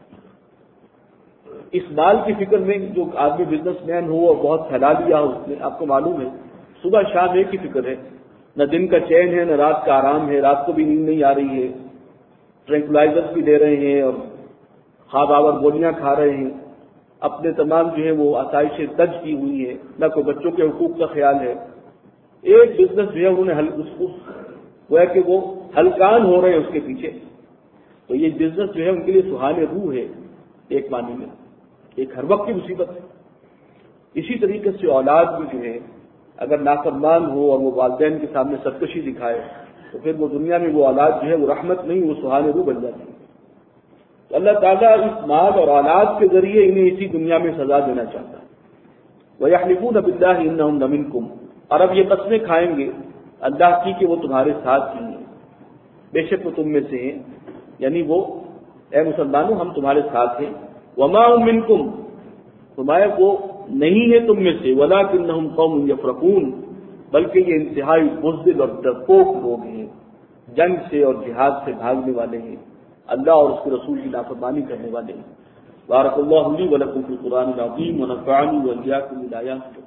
اس مال کی فکر میں جو آدمی بزنس مین ہو اور بہت پھیلا لیا ہو، اس نے، آپ کو معلوم ہے صبح شام ایک ہی فکر ہے، نہ دن کا چین ہے نہ رات کا آرام ہے، رات کو بھی نیند نہیں آ رہی ہے، ٹرینکولائزر بھی دے رہے ہیں اور خواب آور گولیاں کھا رہے ہیں، اپنے تمام جو ہے وہ آسائشیں تج کی ہوئی ہے، نہ کوئی بچوں کے حقوق کا خیال ہے۔ ایک بزنس جو ہے انہوں نے حل اس کو وہ ہے کہ وہ ہلکان ہو رہے ہیں اس کے پیچھے، تو یہ بزنس جو ہے ان کے لیے سہانے روح ہے ایک معنی میں، ایک ہر وقت کی مصیبت ہے۔ اسی طریقے سے اولاد بھی جو ہے اگر نافرمان ہو اور وہ والدین کے سامنے سرکشی دکھائے تو پھر وہ دنیا میں وہ اولاد جو ہے وہ رحمت نہیں، وہ سہانے روح بن جاتی ہے۔ تو اللہ تعالیٰ اس مال اور اولاد کے ذریعے انہیں اسی دنیا میں سزا دینا چاہتا ہے۔ وَيَحْلِفُونَ بِاللَّهِ إِنَّهُمْ لَمِنكُمْ، اور اب یہ قسمیں کھائیں گے اللہ کی کہ وہ تمہارے ساتھ ہی ہیں، بے شک وہ تم میں سے ہیں، یعنی وہ اے مسلمانوں ہم تمہارے ساتھ ہیں۔ وَمَا هُمْ مِنكُمْ، فرمایا وہ نہیں ہے تم میں سے، وَلَكِنَّهُمْ قَوْمٌ يَفْرَقُونَ، بلکہ یہ انتہائی بزدل اور ڈرپوک لوگ ہیں، جنگ سے اور جہاد سے بھاگنے والے ہیں، اللہ اور اس کے رسول کی نافرمانی کرنے والے ہیں۔ بارک اللہ لی ولکم فی القرآن العظیم ونفعنی وإیاکم بالآیات